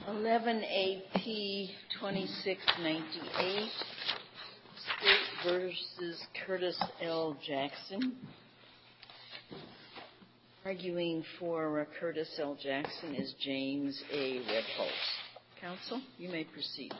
11 AP 2698, State versus Curtis L. Jackson. Arguing for Curtis L. Jackson is James A. Rebholz. Counsel, you may proceed.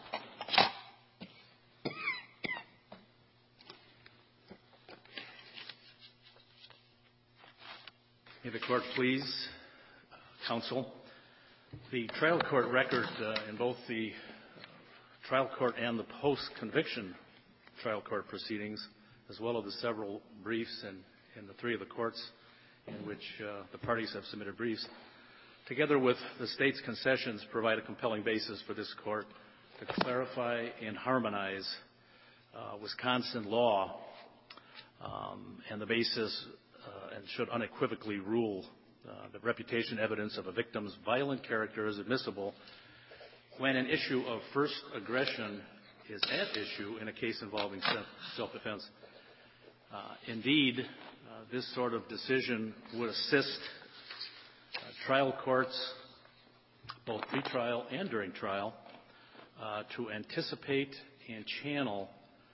May the court please, counsel. The trial court record in both the trial court and the post-conviction trial court proceedings, as well as the several briefs in the three of the courts in which the parties have submitted briefs, together with the state's concessions, provide a compelling basis for this court to clarify and harmonize Wisconsin law and the basis and should unequivocally rule that reputation evidence of a victim's violent character is admissible when an issue of first aggression is at issue in a case involving self-defense. Indeed, this sort of decision would assist trial courts, both pre-trial and during trial, to anticipate and channel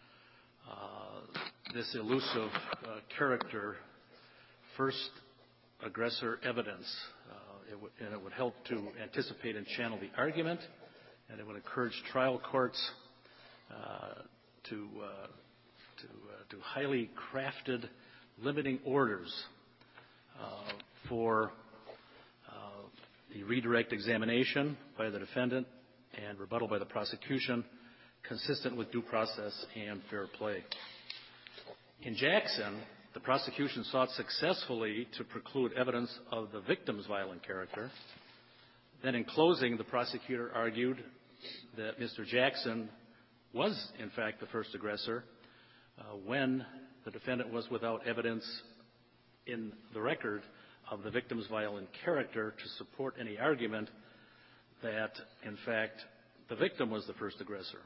this elusive character first aggressor evidence. It would help to anticipate and channel the argument, and it would encourage trial courts to highly crafted limiting orders for the redirect examination by the defendant and rebuttal by the prosecution, consistent with due process and fair play. In Jackson, the prosecution sought successfully to preclude evidence of the victim's violent character. Then in closing, the prosecutor argued that Mr. Jackson was, in fact, the first aggressor when the defendant was without evidence in the record of the victim's violent character to support any argument that, in fact, the victim was the first aggressor.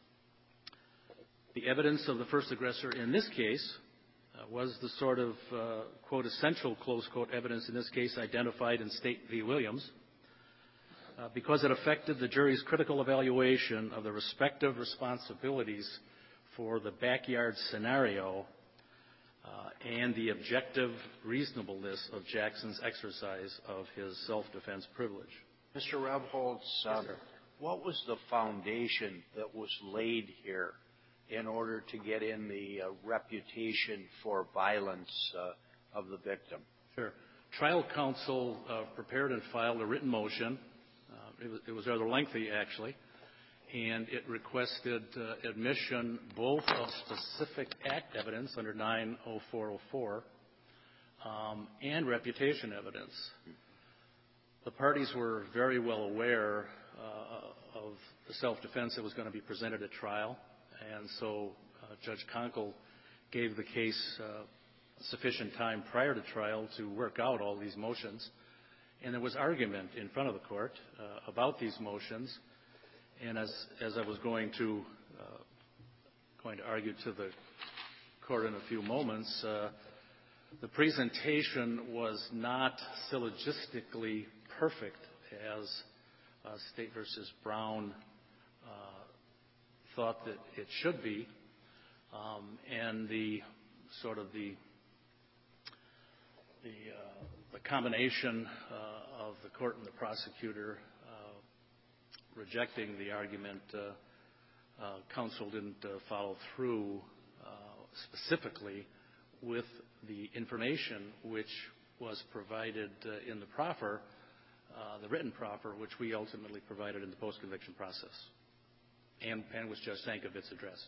The evidence of the first aggressor in this case was the sort of, quote, essential, close quote, evidence in this case identified in State v. Williams because it affected the jury's critical evaluation of the respective responsibilities for the backyard scenario and the objective reasonableness of Jackson's exercise of his self-defense privilege. Mr. Rebholz, what was the foundation that was laid here in order to get in the reputation for violence of the victim? Sure. Trial counsel prepared and filed a written motion. It was rather lengthy, actually, and it requested admission both of specific act evidence under 90404 and reputation evidence. The parties were very well aware of the self-defense that was going to be presented at trial, and so Judge Conkle gave the case sufficient time prior to trial to work out all these motions. And there was argument in front of the court about these motions. And as I was going to argue to the court in a few moments, the presentation was not syllogistically perfect as State v. Brown thought that it should be, and the combination of the court and the prosecutor rejecting the argument, counsel didn't follow through specifically with the information which was provided in the proffer, the written proffer, which we ultimately provided in the post-conviction process, and which Judge Sankovitz addressed.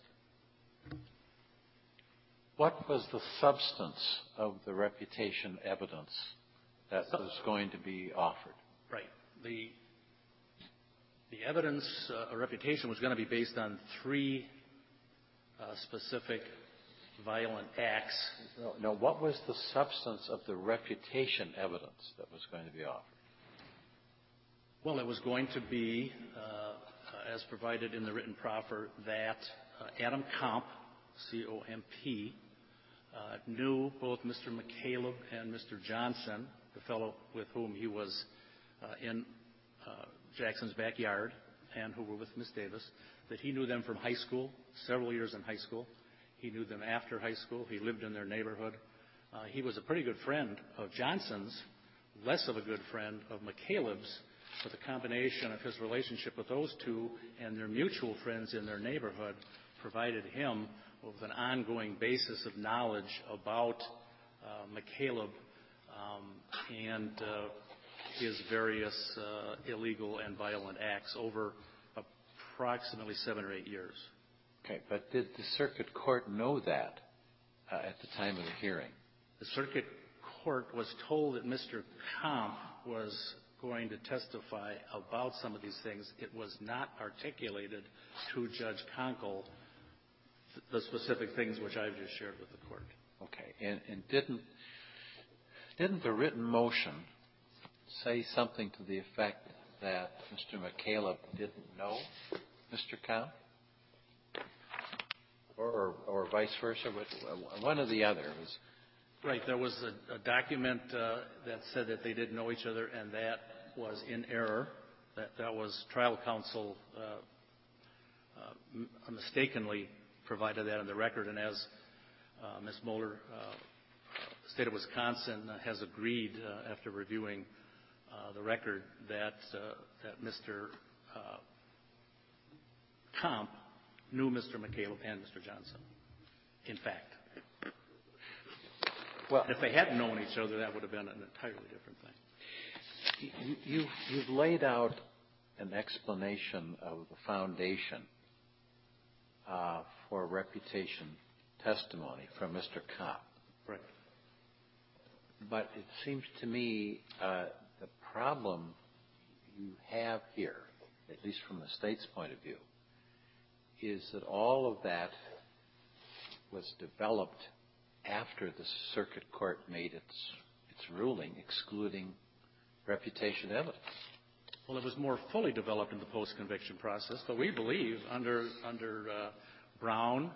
What was the substance of the reputation evidence that was going to be offered? Right. The evidence, a reputation, was going to be based on three specific violent acts. No, what was the substance of the reputation evidence that was going to be offered? Well, it was going to be, as provided in the written proffer, that Adam Comp, C-O-M-P, knew both Mr. McCaleb and Mr. Johnson, the fellow with whom he was in Jackson's backyard and who were with Miss Davis, that he knew them from high school, several years in high school. He knew them after high school. He lived in their neighborhood. He was a pretty good friend of Johnson's, less of a good friend of McCaleb's, but the combination of his relationship with those two and their mutual friends in their neighborhood provided him with an ongoing basis of knowledge about McCaleb and his various illegal and violent acts over approximately 7 or 8 years. Okay, but did the circuit court know that at the time of the hearing? The circuit court was told that Mr. Comp was going to testify about some of these things. It was not articulated to Judge Conkle the specific things which I've just shared with the court. Okay, and didn't the written motion say something to the effect that Mr. McCaleb didn't know Mr. Comp? Or vice versa? One or the other. Right. There was a document that said that they didn't know each other, and that was in error. That was trial counsel mistakenly provided that in the record, and as Ms. Moeller, State of Wisconsin, has agreed after reviewing the record that Mr. Comp knew Mr. McCaleb and Mr. Johnson, in fact. Well, if they hadn't known each other, that would have been an entirely different thing. You've laid out an explanation of the foundation for reputation testimony from Mr. Comp. Right. But it seems to me the problem you have here, at least from the State's point of view, is that all of that was developed after the circuit court made its ruling excluding reputation evidence. Well, it was more fully developed in the post-conviction process, but we believe under Brown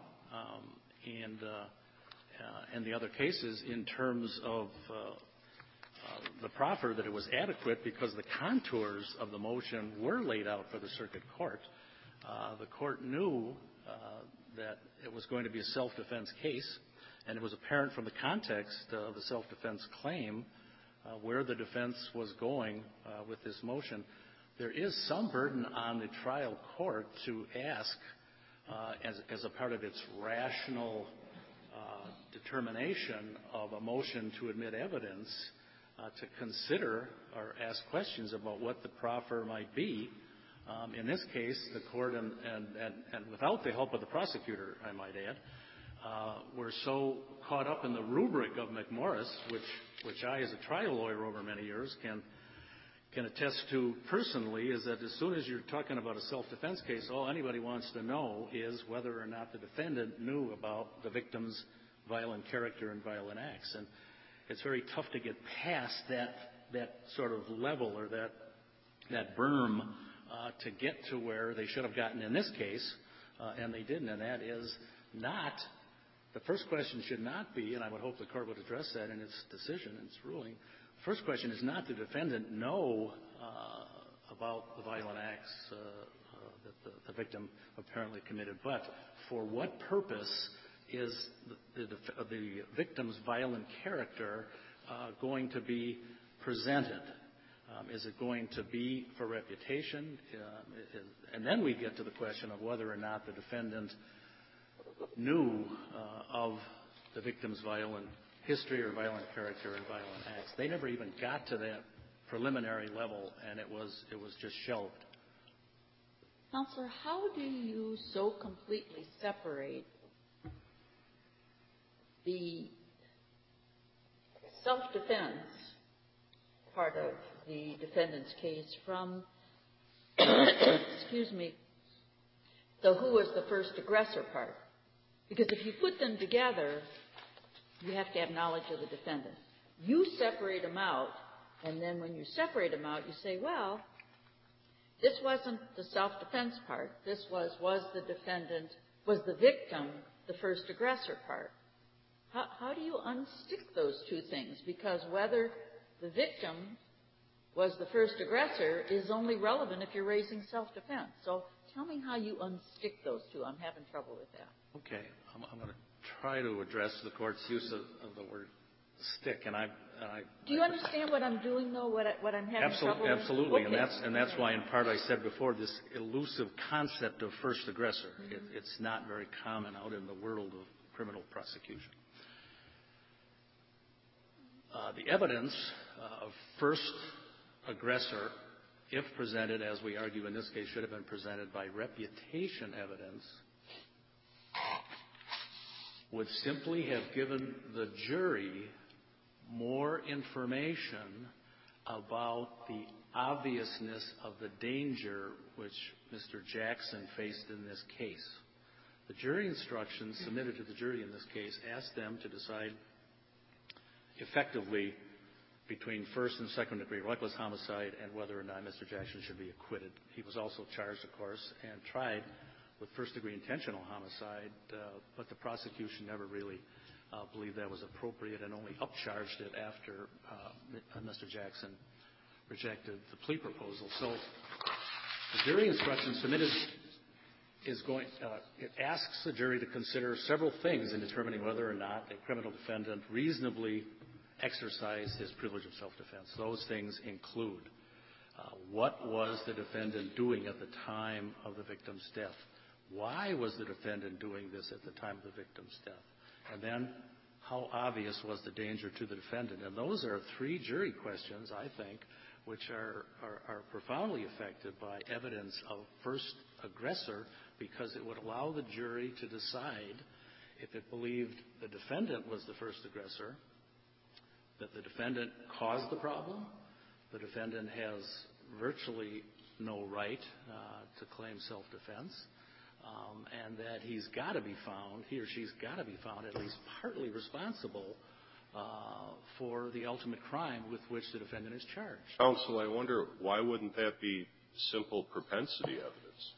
and the other cases in terms of the proffer that it was adequate because the contours of the motion were laid out for the circuit court. The court knew that it was going to be a self-defense case, and it was apparent from the context of the self-defense claim where the defense was going with this motion. There is some burden on the trial court to ask, as a part of its rational determination of a motion to admit evidence, to consider or ask questions about what the proffer might be. In this case, the court, and without the help of the prosecutor, I might add, were so caught up in the rubric of McMorris, which I, as a trial lawyer over many years, can attest to personally, is that as soon as you're talking about a self-defense case, all anybody wants to know is whether or not the defendant knew about the victim's violent character and violent acts. And it's very tough to get past that sort of level or that berm to get to where they should have gotten in this case, and they didn't. And that is not, the first question should not be, and I would hope the court would address that in its decision, in its ruling. The first question is not the defendant know about the violent acts that the victim apparently committed, but for what purpose is the victim's violent character going to be presented? Is it going to be for reputation? And then we get to the question of whether or not the defendant knew of the victim's violent history or violent character and violent acts. They never even got to that preliminary level, and it was just shelved. Counselor, how do you so completely separate the self-defense part of the defendant's case from, excuse me, the who was the first aggressor part? Because if you put them together, you have to have knowledge of the defendant. You separate them out, and then when you separate them out, you say, well, this wasn't the self-defense part. This was the victim the first aggressor part? How do you unstick those two things? Because whether the victim was the first aggressor is only relevant if you're raising self-defense. So tell me how you unstick those two. I'm having trouble with that. Okay. I'm going to try to address the Court's use of the word stick, and Do you understand what I'm doing, though, what I'm having trouble with? Absolutely, Okay. and that's why, in part, I said before, this elusive concept of first aggressor. Mm-hmm. It's not very common out in the world of criminal prosecution. The evidence of first aggressor, if presented, as we argue in this case, should have been presented by reputation evidence, would simply have given the jury more information about the obviousness of the danger which Mr. Jackson faced in this case. The jury instructions submitted to the jury in this case asked them to decide effectively between first and second degree reckless homicide and whether or not Mr. Jackson should be acquitted. He was also charged, of course, and tried with first degree intentional homicide, but the prosecution never really believed that was appropriate and only upcharged it after Mr. Jackson rejected the plea proposal. So the jury instruction submitted it asks the jury to consider several things in determining whether or not a criminal defendant reasonably exercised his privilege of self-defense. Those things include what was the defendant doing at the time of the victim's death? Why was the defendant doing this at the time of the victim's death? And then, how obvious was the danger to the defendant? And those are three jury questions, I think, which are profoundly affected by evidence of first aggressor, because it would allow the jury to decide if it believed the defendant was the first aggressor, that the defendant caused the problem, the defendant has virtually no right to claim self-defense, and that he or she's got to be found at least partly responsible for the ultimate crime with which the defendant is charged. Counsel, I wonder, why wouldn't that be simple propensity evidence?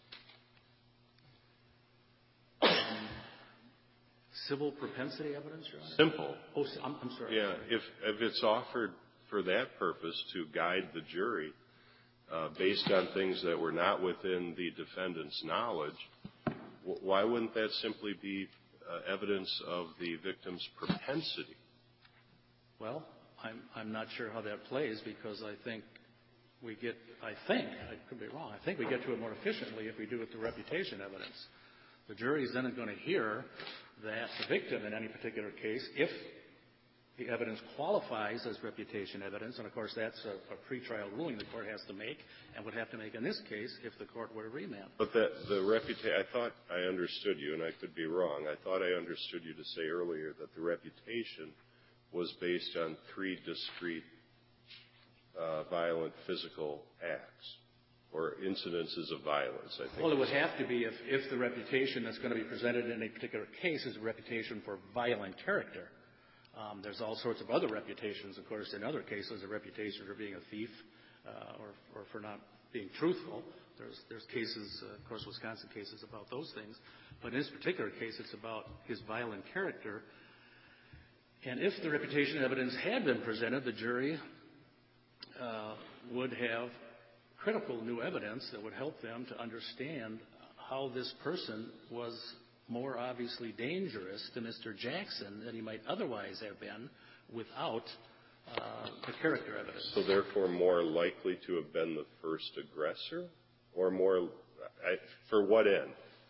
Civil propensity evidence, Your Honor? Simple. Oh, I'm sorry. Yeah, if it's offered for that purpose to guide the jury based on things that were not within the defendant's knowledge, why wouldn't that simply be evidence of the victim's propensity? Well, I'm not sure how that plays, because I think I could be wrong, I think we get to it more efficiently if we do it with the reputation evidence. The jury is then going to hear that the victim in any particular case, if the evidence qualifies as reputation evidence, and of course that's a pretrial ruling the court has to make and would have to make in this case if the court were to remand. But I thought I understood you, and I could be wrong. I thought I understood you to say earlier that the reputation was based on three discrete violent physical acts or incidences of violence, I think. Well, it would have to be if the reputation that's going to be presented in a particular case is a reputation for violent character. There's all sorts of other reputations, of course, in other cases, a reputation for being a thief or for not being truthful. There's cases, of course, Wisconsin cases about those things. But in this particular case, it's about his violent character. And if the reputation evidence had been presented, the jury would have critical new evidence that would help them to understand how this person was more obviously dangerous to Mr. Jackson than he might otherwise have been without the character evidence. So therefore more likely to have been the first aggressor? Or more, for what end?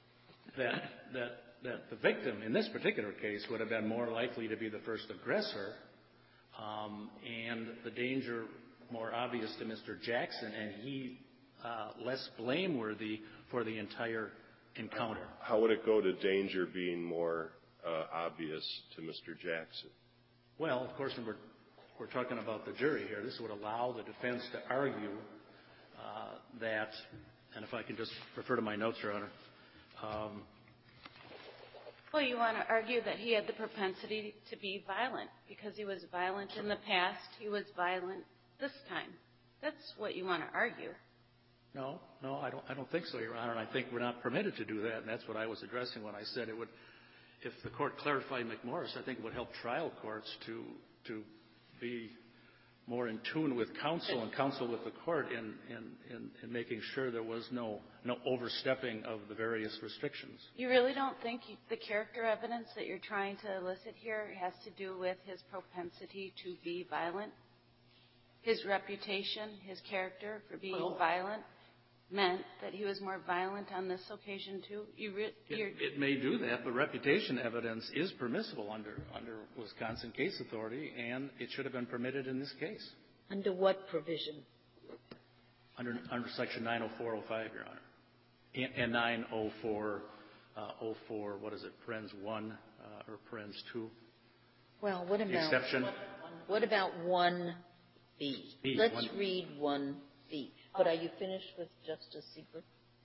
That the victim in this particular case would have been more likely to be the first aggressor, and the danger more obvious to Mr. Jackson, and he less blameworthy for the entire encounter. How would it go to danger being more obvious to Mr. Jackson? Well, of course, when we're talking about the jury here, this would allow the defense to argue that, and if I can just refer to my notes, Your Honor. Well, you want to argue that he had the propensity to be violent because he was violent in the past, he was violent this time. That's what you want to argue. No, I don't think so, Your Honor, and I think we're not permitted to do that, and that's what I was addressing when I said it would, if the court clarified McMorris, I think it would help trial courts to be more in tune with counsel and counsel with the court in making sure there was no overstepping of the various restrictions. You really don't think the character evidence that you're trying to elicit here has to do with his propensity to be violent? His reputation, his character for being violent meant that he was more violent on this occasion too? It may do that, but reputation evidence is permissible under Wisconsin case authority, and it should have been permitted in this case. Under what provision? Under Section 90405, Your Honor, and 90404. What is it? Parens 1 or Parens 2? Well, what about exception? What about 1B? Let's 1B. read 1B. But are you finished with Justice Siebert?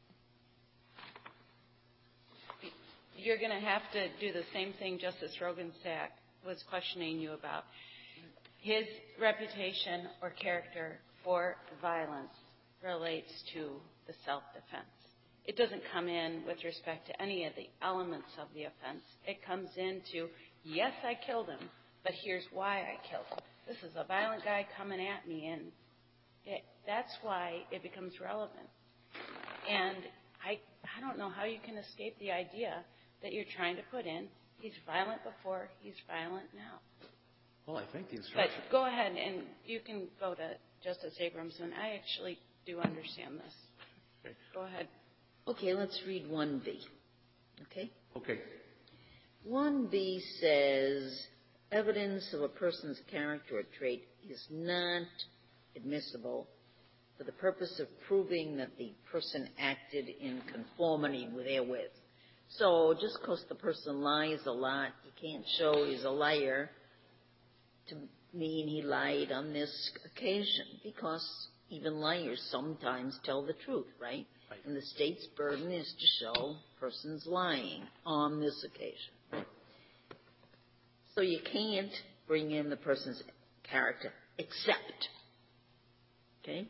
You're going to have to do the same thing Justice Rogensack was questioning you about. His reputation or character for violence relates to the self-defense. It doesn't come in with respect to any of the elements of the offense. It comes into, yes, I killed him, but here's why I killed him. This is a violent guy coming at me, and that's why it becomes relevant. And I don't know how you can escape the idea that you're trying to put in, he's violent before, he's violent now. Well, I think the instruction... But go ahead, and you can go to Justice Abramson. I actually do understand this. Okay. Go ahead. Okay, let's read 1B. Okay? Okay. 1B says, evidence of a person's character or trait is not admissible for the purpose of proving that the person acted in conformity therewith. So just because the person lies a lot, you can't show he's a liar to mean he lied on this occasion, because even liars sometimes tell the truth, right? Right. And the state's burden is to show the person's lying on this occasion. Right? So you can't bring in the person's character except, okay?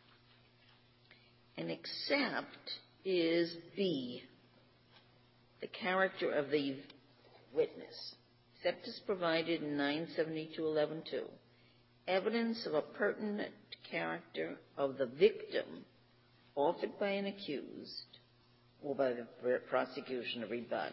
And except is B, the character of the witness. Except is provided in 972.11.2. Evidence of a pertinent character of the victim offered by an accused or by the prosecution to rebut,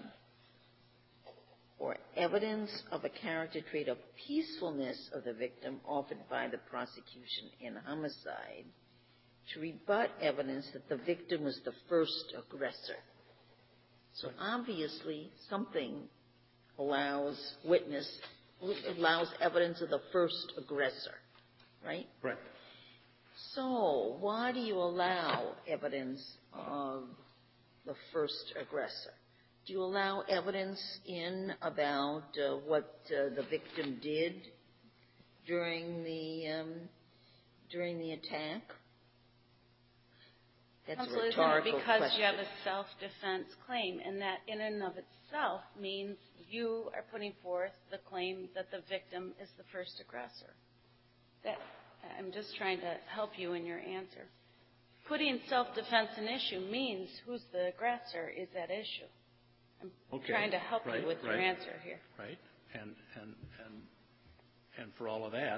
or evidence of a character trait of peacefulness of the victim offered by the prosecution in homicide to rebut evidence that the victim was the first aggressor. So obviously something allows evidence of the first aggressor, right? Right. So why do you allow evidence of the first aggressor? Do you allow evidence in about what the victim did during the attack? That's a rhetorical because question. you have a self-defense claim, and that in and of itself means you are putting forth the claim that the victim is the first aggressor. I'm just trying to help you in your answer. Putting self-defense an issue means who's the aggressor is at issue. I'm trying to help you with your answer here. Right. And for all of that,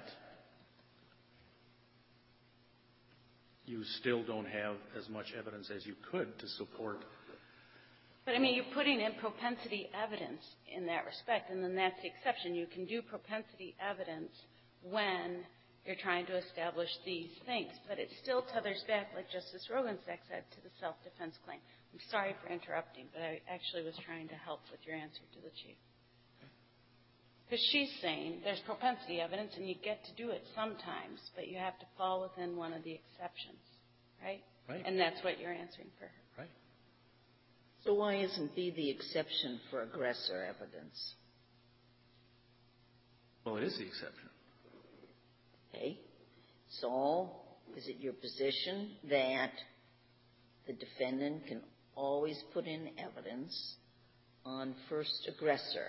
you still don't have as much evidence as you could to support. But, I mean, you're putting in propensity evidence in that respect, and then that's the exception. You can do propensity evidence when you're trying to establish these things. But it still tethers back, like Justice Rogensack said, to the self-defense claim. I'm sorry for interrupting, but I actually was trying to help with your answer to the Chief. Because she's saying there's propensity evidence, and you get to do it sometimes, but you have to fall within one of the exceptions, right? Right. And that's what you're answering for her. Right. So why isn't B the exception for aggressor evidence? Well, it is the exception. Okay. So is it your position that the defendant can always put in evidence on first aggressor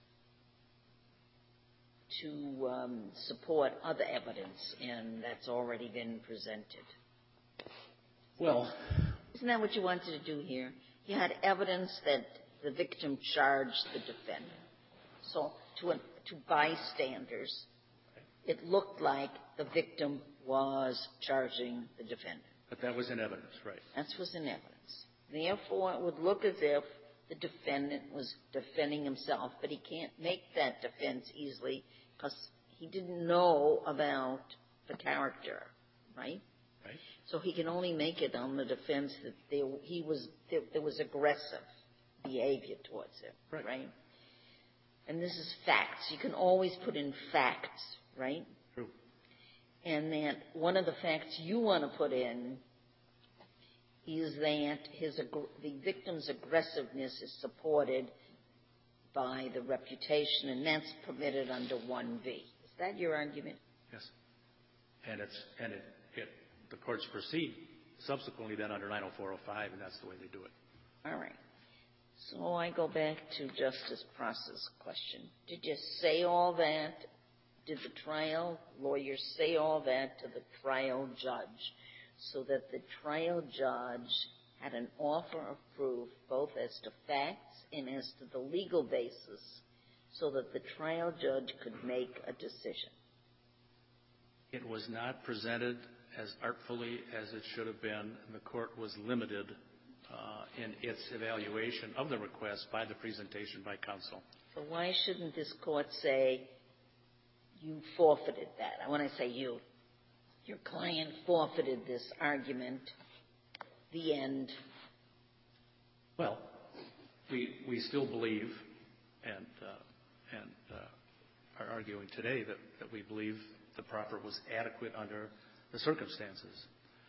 to support other evidence, and that's already been presented? Well, isn't that what you wanted to do here? You had evidence that the victim charged the defendant. So to bystanders, it looked like the victim was charging the defendant. But that was in evidence, right? That was in evidence. Therefore, it would look as if the defendant was defending himself, but he can't make that defense easily because he didn't know about the character, right? Right. So he can only make it on the defense that there was aggressive behavior towards him, right? And this is facts. You can always put in facts, right? True. And that one of the facts you want to put in is that the victim's aggressiveness is supported by the reputation, and that's permitted under 1V. Is that your argument? Yes. And the courts proceed subsequently then under 90405, and that's the way they do it. All right. So I go back to Justice Process question. Did you say all that? Did the trial lawyer say all that to the trial judge so that the trial judge had an offer of proof both as to facts and as to the legal basis so that the trial judge could make a decision? It was not presented as artfully as it should have been, and the court was limited in its evaluation of the request by the presentation by counsel. So why shouldn't this court say you forfeited that? When I say you, your client forfeited this argument, the end. Well, we still believe and are arguing today that we believe the proffer was adequate under the circumstances.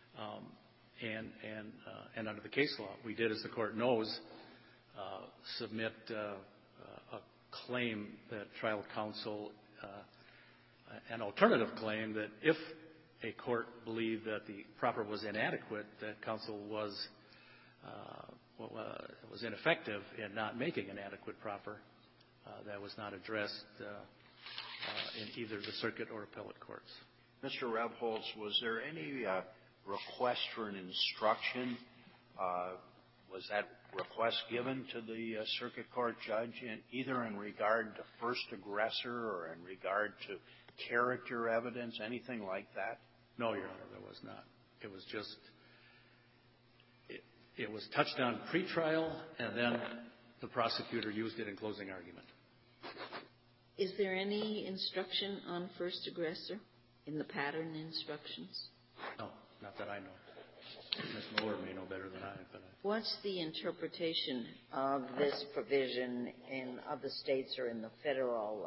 And under the case law, we did, as the court knows, submit a claim that trial counsel, an alternative claim that if a court believed that the proffer was inadequate, that counsel was ineffective in not making an adequate proffer. That was not addressed in either the circuit or appellate courts. Mr. Rebholz, was there any request for an instruction? Was that request given to the circuit court judge either in regard to first aggressor or in regard to character evidence, anything like that? No, Your Honor, there was not. It was just it was touched on pretrial, and then the prosecutor used it in closing argument. Is there any instruction on first aggressor in the pattern instructions? No, not that I know. Ms. Moore may know better than I. What's the interpretation of this provision in other states or in the federal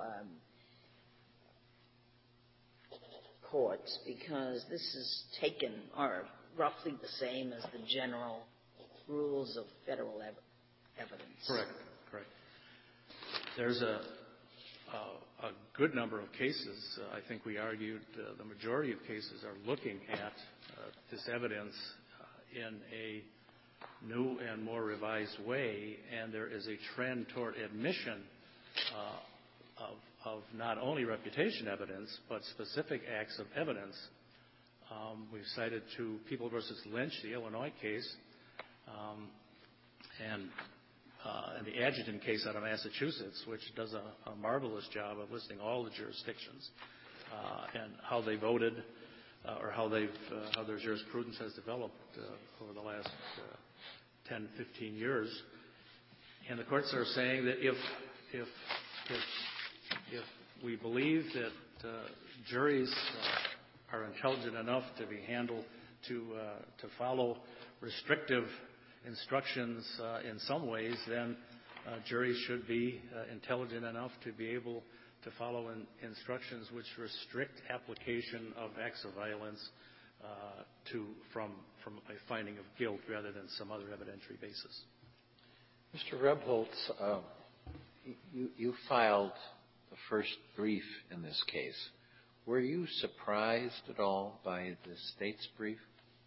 courts? Because this is taken or roughly the same as the general rules of federal evidence. Correct. There's a good number of cases. I think we argued the majority of cases are looking at this evidence in a new and more revised way, and there is a trend toward admission of not only reputation evidence but specific acts of evidence. We've cited to People v. Lynch, the Illinois case, and the Adjutant case out of Massachusetts, which does a marvelous job of listing all the jurisdictions and how they voted or how their jurisprudence has developed over the last 10, 15 years. And the courts are saying that if we believe that juries are intelligent enough to be handled to follow restrictive instructions in some ways, then juries should be intelligent enough to be able to follow instructions which restrict application of acts of violence from a finding of guilt rather than some other evidentiary basis. Mr. Rebholz, you filed the first brief in this case. Were you surprised at all by the state's brief?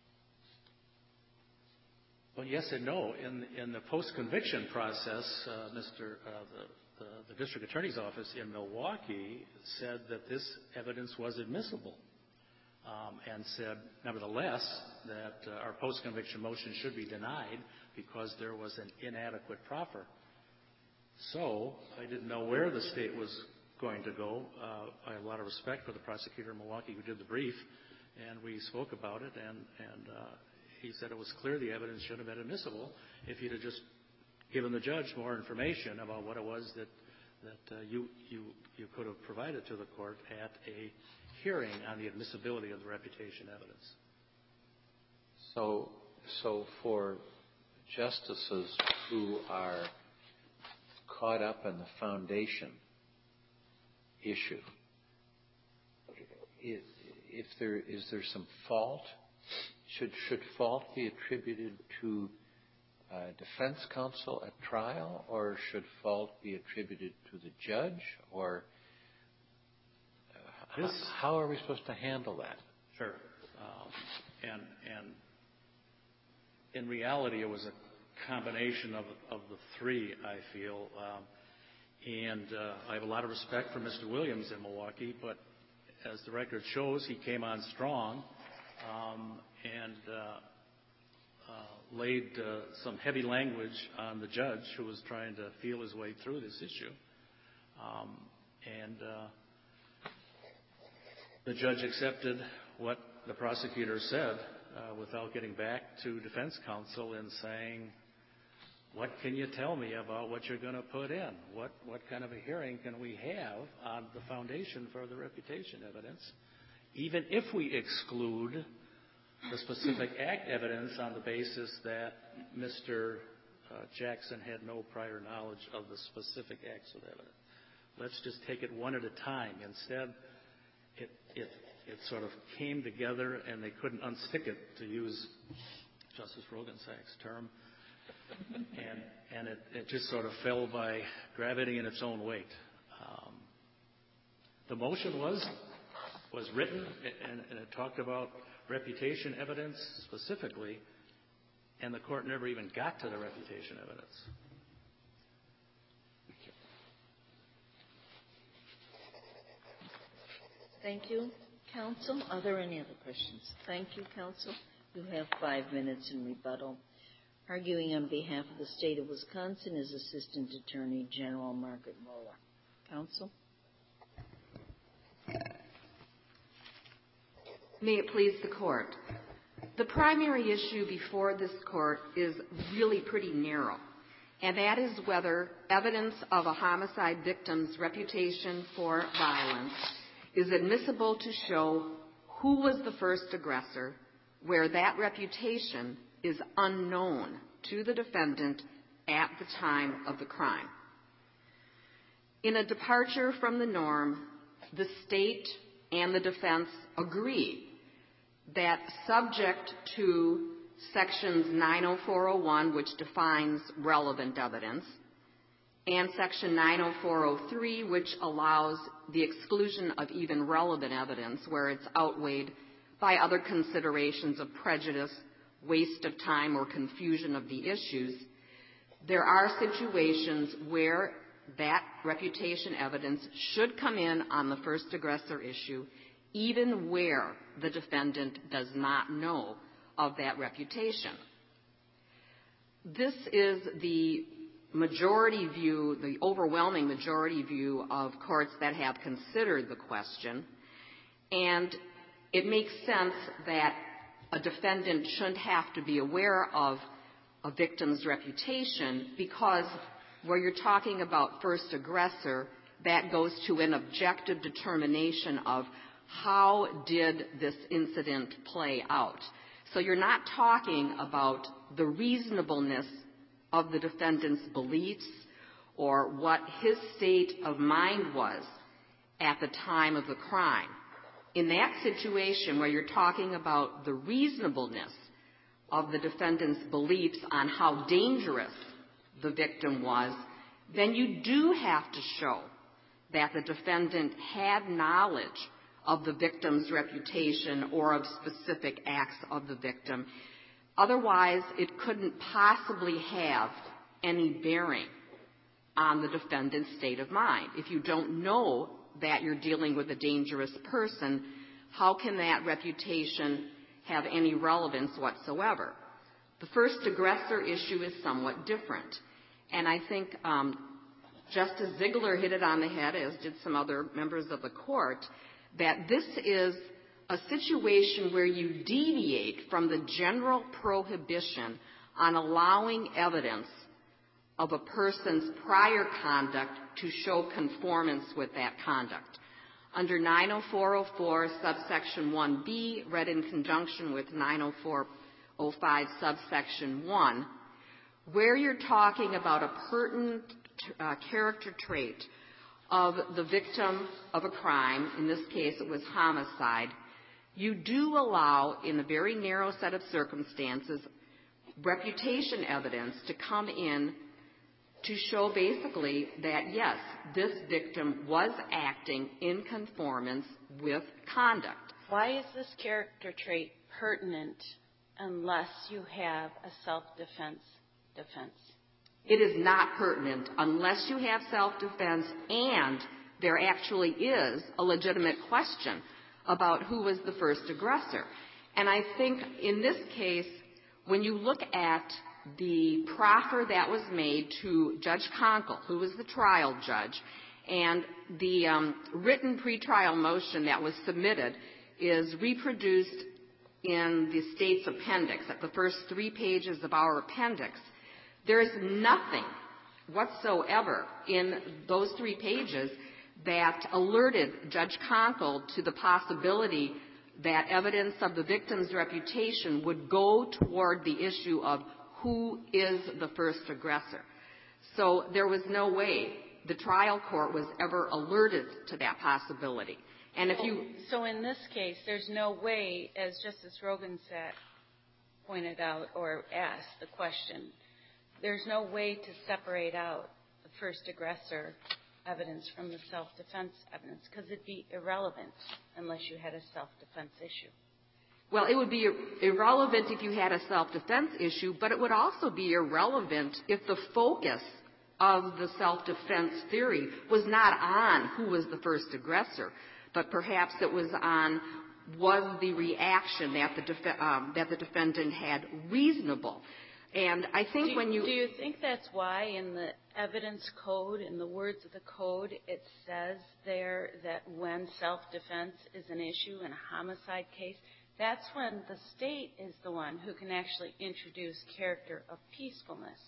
Well, yes and no. In the post-conviction process, the district attorney's office in Milwaukee said that this evidence was admissible and said, nevertheless, that our post-conviction motion should be denied because there was an inadequate proffer. So I didn't know where the state was going to go. I have a lot of respect for the prosecutor in Milwaukee who did the brief, and we spoke about it, and he said it was clear the evidence should have been admissible if he'd have just given the judge more information about what it was that you could have provided to the court at a hearing on the admissibility of the reputation evidence. So for justices who are caught up in the foundation issue, is there some fault? Should fault be attributed to defense counsel at trial, or should fault be attributed to the judge, or how are we supposed to handle that? Sure. And in reality, it was a combination of the three, I feel. And I have a lot of respect for Mr. Williams in Milwaukee, but as the record shows, he came on strong and laid some heavy language on the judge who was trying to feel his way through this issue. And the judge accepted what the prosecutor said without getting back to defense counsel and saying, what can you tell me about what you're going to put in? What kind of a hearing can we have on the foundation for the reputation evidence, even if we exclude the specific act evidence on the basis that Mr. Jackson had no prior knowledge of the specific acts of evidence? Let's just take it one at a time. Instead, it sort of came together and they couldn't unstick it, to use Justice Rogensack's term. And it just sort of fell by gravity in its own weight. The motion was written, and it talked about reputation evidence specifically, and the court never even got to the reputation evidence. Thank you, counsel. Are there any other questions? Thank you, counsel. You have 5 minutes in rebuttal. Arguing on behalf of the State of Wisconsin is Assistant Attorney General Margaret Moeller. Counsel? May it please the Court. The primary issue before this Court is really pretty narrow, and that is whether evidence of a homicide victim's reputation for violence is admissible to show who was the first aggressor, where that reputation is unknown to the defendant at the time of the crime. In a departure from the norm, the State and the defense agree that subject to Sections 90401, which defines relevant evidence, and Section 90403, which allows the exclusion of even relevant evidence where it's outweighed by other considerations of prejudice, waste of time, or confusion of the issues, there are situations where that reputation evidence should come in on the first aggressor issue, even where the defendant does not know of that reputation. This is the majority view, the overwhelming majority view of courts that have considered the question, and it makes sense that a defendant shouldn't have to be aware of a victim's reputation, because where you're talking about first aggressor, that goes to an objective determination of how did this incident play out. So you're not talking about the reasonableness of the defendant's beliefs or what his state of mind was at the time of the crime. In that situation where you're talking about the reasonableness of the defendant's beliefs on how dangerous the victim was, then you do have to show that the defendant had knowledge of the victim's reputation or of specific acts of the victim. Otherwise, it couldn't possibly have any bearing on the defendant's state of mind. If you don't know that you're dealing with a dangerous person, how can that reputation have any relevance whatsoever? The first aggressor issue is somewhat different. And I think Justice Ziegler hit it on the head, as did some other members of the court, that this is a situation where you deviate from the general prohibition on allowing evidence of a person's prior conduct to show conformance with that conduct. Under 90404 subsection 1b, read in conjunction with 90405 subsection 1, where you're talking about a pertinent character trait of the victim of a crime, in this case it was homicide, you do allow, in a very narrow set of circumstances, reputation evidence to come in to show basically that, yes, this victim was acting in conformance with conduct. Why is this character trait pertinent unless you have a self-defense defense? It is not pertinent unless you have self-defense and there actually is a legitimate question about who was the first aggressor. And I think in this case, when you look at the proffer that was made to Judge Conkle, who was the trial judge, and the written pretrial motion that was submitted is reproduced in the state's appendix, at the first 3 pages of our appendix. There is nothing whatsoever in those 3 pages that alerted Judge Conkle to the possibility that evidence of the victim's reputation would go toward the issue of who is the first aggressor. So there was no way the trial court was ever alerted to that possibility. And if you... So in this case, there's no way, as Justice Roggensack pointed out or asked the question, there's no way to separate out the first aggressor evidence from the self-defense evidence, because it'd be irrelevant unless you had a self-defense issue. Well, it would be irrelevant if you had a self-defense issue, but it would also be irrelevant if the focus of the self-defense theory was not on who was the first aggressor, but perhaps it was on was the reaction that the defendant had reasonable. And I think when you... Do you think that's why in the evidence code, in the words of the code, it says there that when self-defense is an issue in a homicide case, that's when the state is the one who can actually introduce character of peacefulness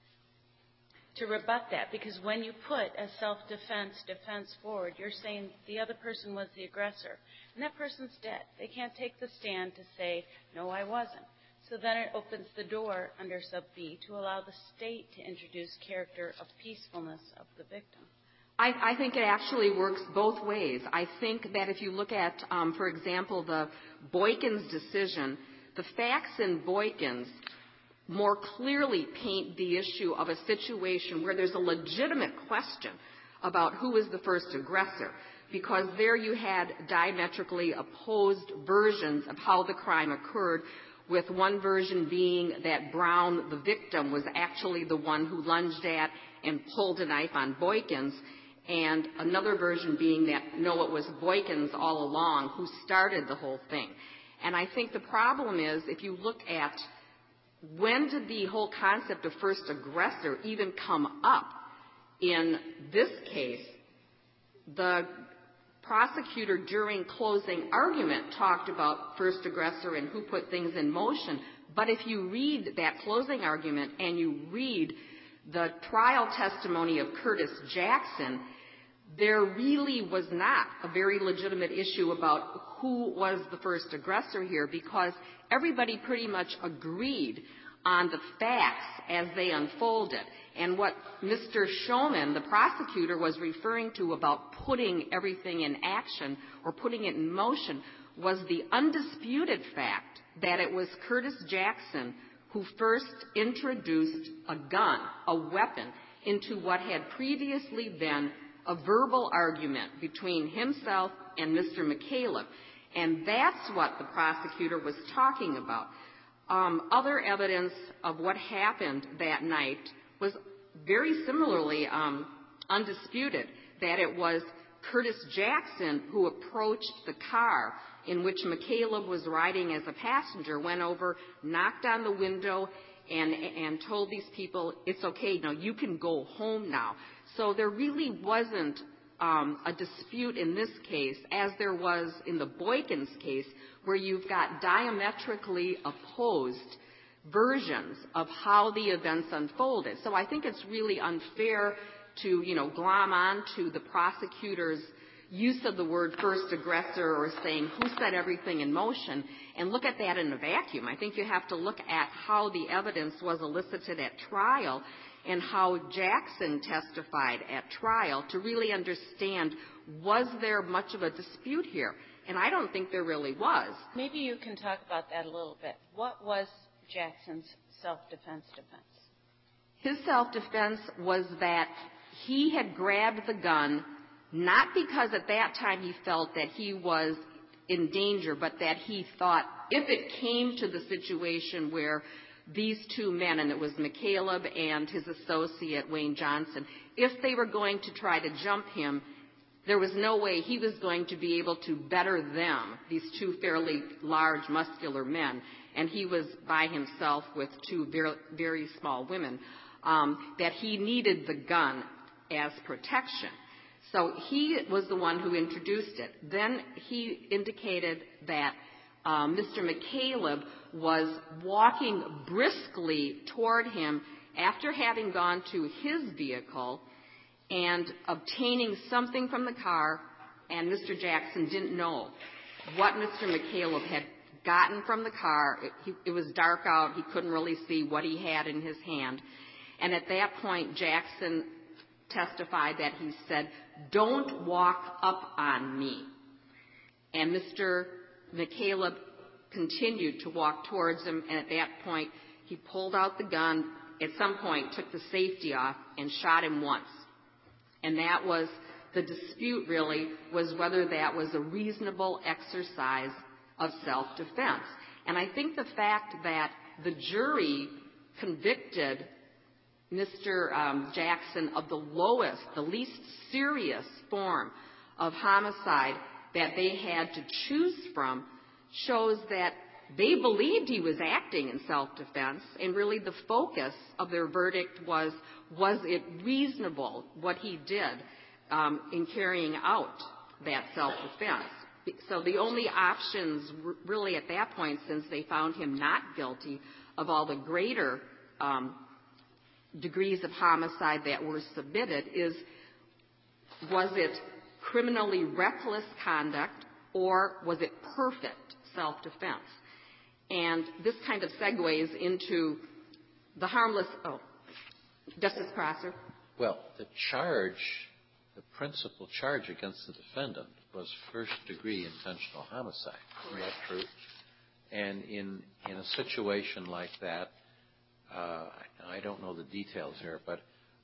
to rebut that? Because when you put a self-defense defense forward, you're saying the other person was the aggressor, and that person's dead. They can't take the stand to say, no, I wasn't. So then it opens the door under sub B to allow the state to introduce character of peacefulness of the victim. I think it actually works both ways. I think that if you look at, for example, the Boykins decision, the facts in Boykins more clearly paint the issue of a situation where there's a legitimate question about who is the first aggressor, because there you had diametrically opposed versions of how the crime occurred, with one version being that Brown, the victim, was actually the one who lunged at and pulled a knife on Boykins, and another version being that, no, it was Boykins all along who started the whole thing. And I think the problem is, if you look at when did the whole concept of first aggressor even come up in this case, the prosecutor during closing argument talked about first aggressor and who put things in motion. But if you read that closing argument and you read the trial testimony of Curtis Jackson, there really was not a very legitimate issue about who was the first aggressor here, because everybody pretty much agreed on the facts as they unfolded. And what Mr. Showman, the prosecutor, was referring to about putting everything in action or putting it in motion was the undisputed fact that it was Curtis Jackson who first introduced a gun, a weapon, into what had previously been a verbal argument between himself and Mr. McCaleb. And that's what the prosecutor was talking about. Other evidence of what happened that night was very similarly undisputed, that it was Curtis Jackson who approached the car in which McCaleb was riding as a passenger, went over, knocked on the window, and told these people, it's okay, now you can go home now. So there really wasn't a dispute in this case, as there was in the Boykins case, where you've got diametrically opposed versions of how the events unfolded. So I think it's really unfair to, glom on to the prosecutor's use of the word first aggressor or saying who set everything in motion and look at that in a vacuum. I think you have to look at how the evidence was elicited at trial and how Jackson testified at trial to really understand, was there much of a dispute here? And I don't think there really was. Maybe you can talk about that a little bit. What was Jackson's self-defense defense? His self-defense was that he had grabbed the gun not because at that time he felt that he was in danger, but that he thought if it came to the situation where these two men, and it was McCaleb and his associate Wayne Johnson, if they were going to try to jump him, there was no way he was going to be able to better them, these two fairly large, muscular men, and he was by himself with two very, very small women, that he needed the gun as protection. So he was the one who introduced it. Then he indicated that Mr. McCaleb was walking briskly toward him after having gone to his vehicle and obtaining something from the car, and Mr. Jackson didn't know what Mr. McCaleb had gotten from the car. It was dark out. He couldn't really see what he had in his hand. And at that point, Jackson testified that he said, "Don't walk up on me." And Mr. McCaleb continued to walk towards him, and at that point, he pulled out the gun, at some point took the safety off, and shot him once. And that was the dispute, really, was whether that was a reasonable exercise of self-defense. And I think the fact that the jury convicted Mr. Jackson of the lowest, the least serious form of homicide that they had to choose from shows that they believed he was acting in self-defense, and really the focus of their verdict was it reasonable what he did in carrying out that self-defense. So the only options really at that point, since they found him not guilty of all the greater degrees of homicide that were submitted, was it criminally reckless conduct or was it perfect self-defense? And this kind of segues into the harmless, Justice Prosser? Well, the principal charge against the defendant was first-degree intentional homicide. Is that true? And in a situation like that, I don't know the details here, but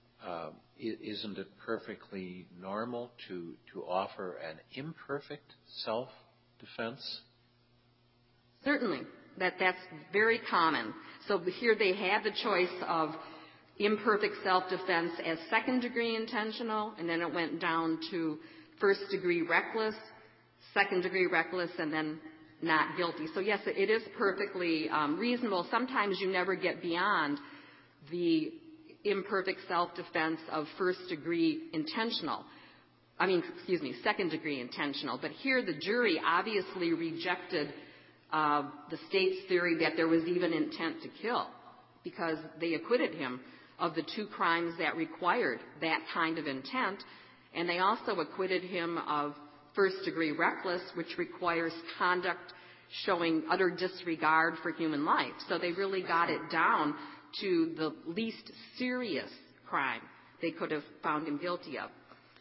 isn't it perfectly normal to offer an imperfect self-defense? Certainly. That's very common. So here they had the choice of imperfect self-defense as second-degree intentional, and then it went down to first-degree reckless, second-degree reckless, and then not guilty. So, yes, it is perfectly reasonable. Sometimes you never get beyond the imperfect self-defense of first-degree intentional. Second-degree intentional. But here the jury obviously rejected the state's theory that there was even intent to kill, because they acquitted him of the two crimes that required that kind of intent, and they also acquitted him of first-degree reckless, which requires conduct showing utter disregard for human life. So they really got it down to the least serious crime they could have found him guilty of.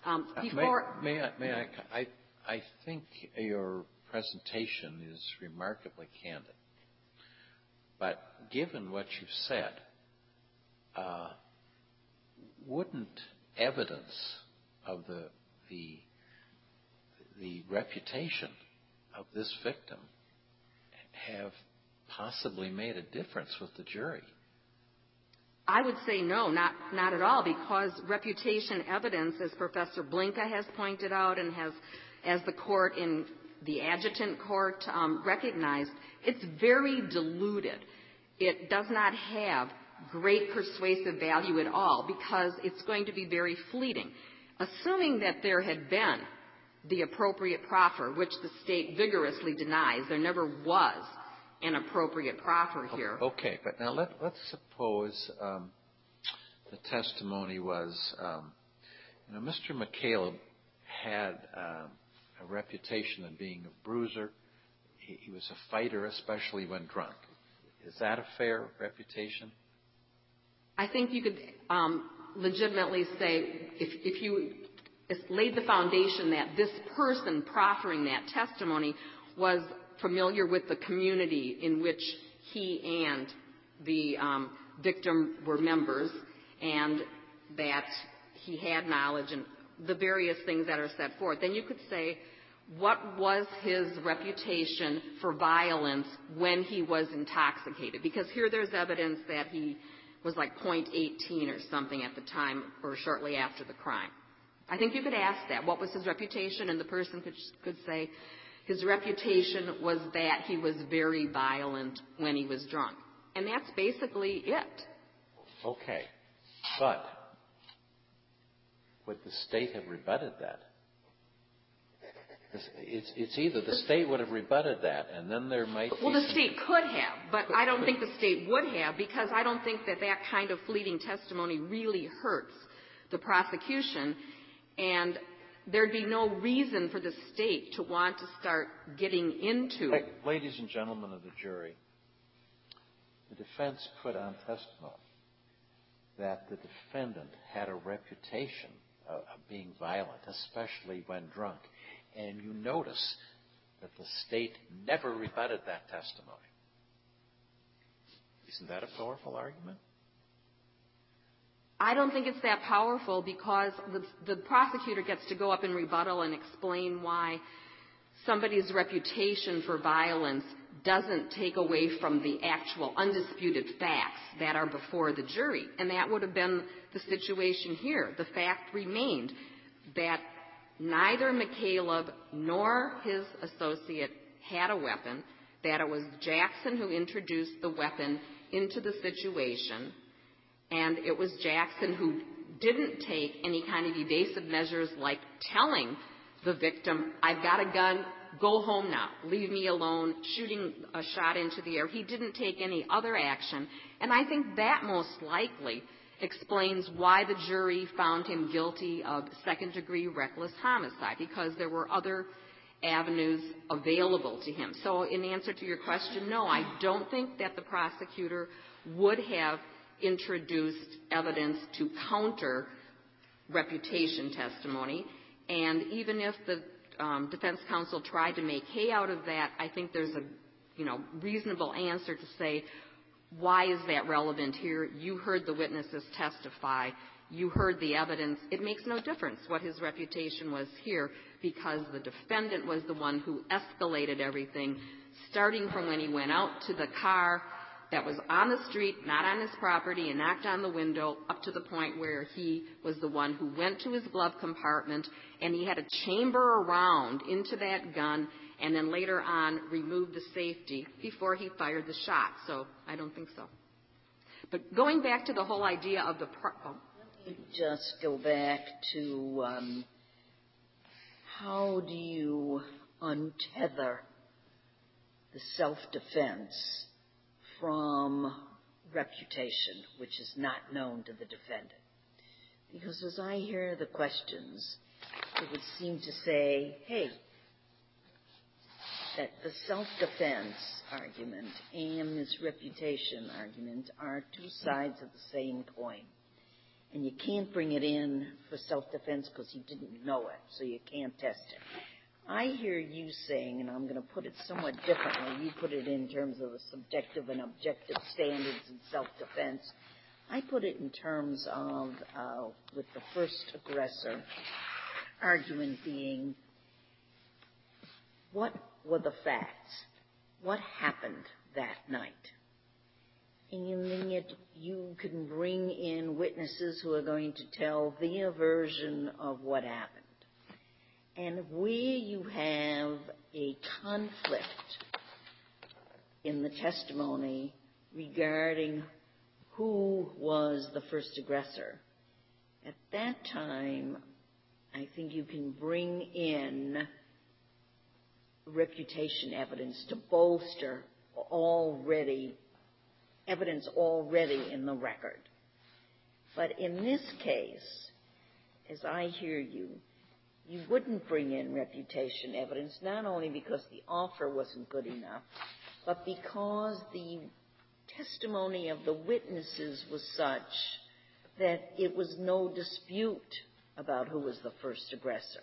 I think your presentation is remarkably candid. But given what you've said, wouldn't evidence of the reputation of this victim have possibly made a difference with the jury? I would say no, not at all, because reputation evidence, as Professor Blinka has pointed out and as the court in the adjutant court recognized, it's very diluted. it does not have great persuasive value at all because it's going to be very fleeting. Assuming that there had been the appropriate proffer, which the state vigorously denies, there never was an appropriate proffer here. Okay, but now let's suppose the testimony was, Mr. McCaleb had a reputation of being a bruiser. He was a fighter, especially when drunk. Is that a fair reputation? I think you could legitimately say if you laid the foundation that this person proffering that testimony was familiar with the community in which he and the victim were members and that he had knowledge and the various things that are set forth, then you could say, what was his reputation for violence when he was intoxicated? Because here there's evidence that he was like .18 or something at the time or shortly after the crime. I think you could ask that. What was his reputation? And the person could say his reputation was that he was very violent when he was drunk. And that's basically it. Okay. But would the state have rebutted that? It's either the state would have rebutted that, and then there might be... Well, the state could have, but I don't think the state would have because I don't think that kind of fleeting testimony really hurts the prosecution, and there'd be no reason for the state to want to start getting into... Ladies and gentlemen of the jury, the defense put on testimony that the defendant had a reputation of being violent, especially when drunk. And you notice that the state never rebutted that testimony. Isn't that a powerful argument? I don't think it's that powerful because the prosecutor gets to go up in rebuttal and explain why somebody's reputation for violence doesn't take away from the actual undisputed facts that are before the jury. And that would have been the situation here. The fact remained that neither McCaleb nor his associate had a weapon, that it was Jackson who introduced the weapon into the situation, and it was Jackson who didn't take any kind of evasive measures like telling the victim, I've got a gun, go home now, leave me alone, shooting a shot into the air. He didn't take any other action, and I think that most likely explains why the jury found him guilty of second-degree reckless homicide, because there were other avenues available to him. So in answer to your question, no, I don't think that the prosecutor would have introduced evidence to counter reputation testimony, and even if the defense counsel tried to make hay out of that, I think there's a reasonable answer to say, why is that relevant here? You heard the witnesses testify. You heard the evidence. It makes no difference what his reputation was here because the defendant was the one who escalated everything, starting from when he went out to the car that was on the street, not on his property, and knocked on the window, up to the point where he was the one who went to his glove compartment, and he had a chamber around into that gun, and then later on removed the safety before he fired the shot. So I don't think so. But going back to the whole idea of the... Let me just go back to how do you untether the self-defense from reputation, which is not known to the defendant? Because as I hear the questions, it would seem to say, hey, that the self-defense argument and this reputation argument are two sides of the same coin. And you can't bring it in for self-defense because you didn't know it, so you can't test it. I hear you saying, and I'm going to put it somewhat differently, you put it in terms of the subjective and objective standards in self-defense. I put it in terms of, with the first aggressor argument being, what were the facts? What happened that night? And then yet you can bring in witnesses who are going to tell their version of what happened. And where you have a conflict in the testimony regarding who was the first aggressor, at that time, I think you can bring in reputation evidence to bolster evidence already in the record. But in this case, as I hear you, you wouldn't bring in reputation evidence, not only because the offer wasn't good enough, but because the testimony of the witnesses was such that it was no dispute about who was the first aggressor.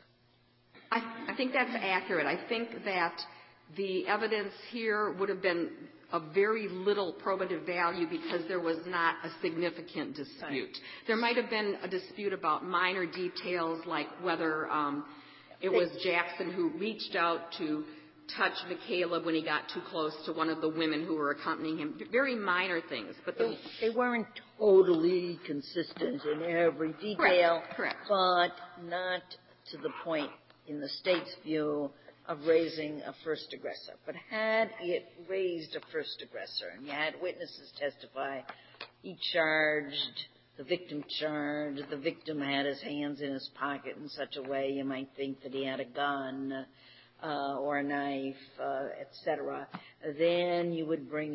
I think that's accurate. I think that the evidence here would have been of very little probative value because there was not a significant dispute. Right. There might have been a dispute about minor details like whether it was Jackson who reached out to touch McCaleb when he got too close to one of the women who were accompanying him. Very minor things. But they weren't totally consistent in every detail. Correct. But not to the point, in the State's view, of raising a first aggressor. But had it raised a first aggressor, and you had witnesses testify, the victim charged, the victim had his hands in his pocket in such a way you might think that he had a gun or a knife, etc., then you could bring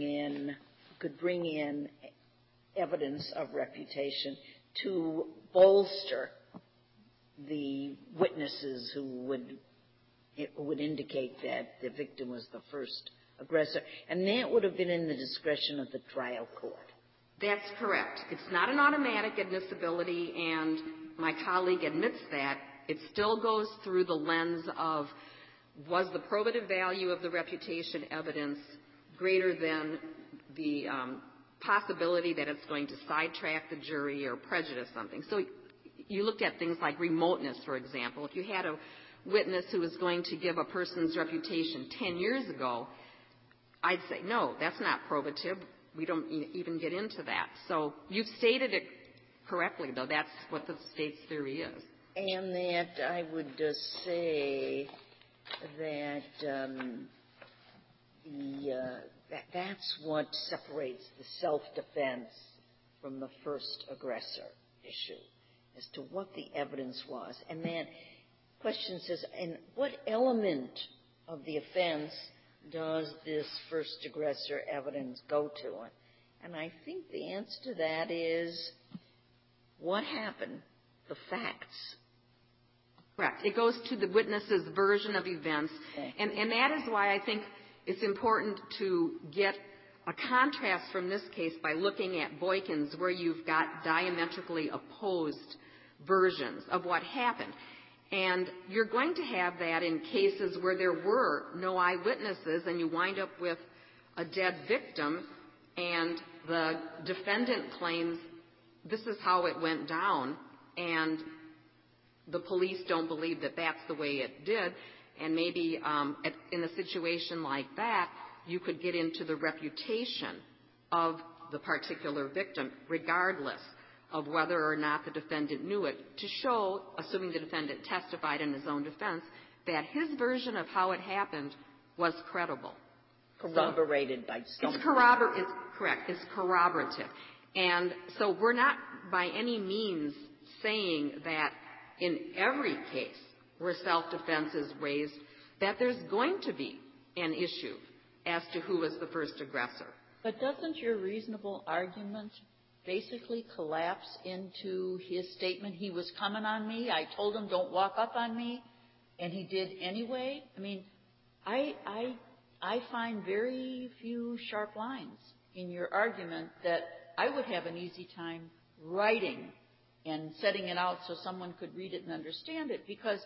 in evidence of reputation to bolster the witnesses who would indicate that the victim was the first aggressor. And that would have been in the discretion of the trial court. That's correct. It's not an automatic admissibility, and my colleague admits that. It still goes through the lens of, was the probative value of the reputation evidence greater than the possibility that it's going to sidetrack the jury or prejudice something. So you looked at things like remoteness, for example. If you had a witness who was going to give a person's reputation 10 years ago, I'd say, no, that's not probative. We don't even get into that. So you've stated it correctly, though. That's what the State's theory is. And that I would say that that's what separates the self-defense from the first aggressor issue, as to what the evidence was. And then question says, and what element of the offense does this first aggressor evidence go to? And I think the answer to that is what happened, the facts. Correct. It goes to the witness's version of events. Okay. And that is why I think it's important to get a contrast from this case by looking at Boykins, where you've got diametrically opposed versions of what happened. And you're going to have that in cases where there were no eyewitnesses and you wind up with a dead victim and the defendant claims this is how it went down, and the police don't believe that that's the way it did. And maybe in a situation like that, you could get into the reputation of the particular victim, regardless of whether or not the defendant knew it, to show, assuming the defendant testified in his own defense, that his version of how it happened was credible. Corroborated by someone. It's correct. It's corroborative. And so we're not by any means saying that in every case where self-defense is raised that there's going to be an issue as to who was the first aggressor. But doesn't your reasonable argument basically collapse into his statement, he was coming on me, I told him don't walk up on me, and he did anyway? I mean, I find very few sharp lines in your argument that I would have an easy time writing and setting it out so someone could read it and understand it, because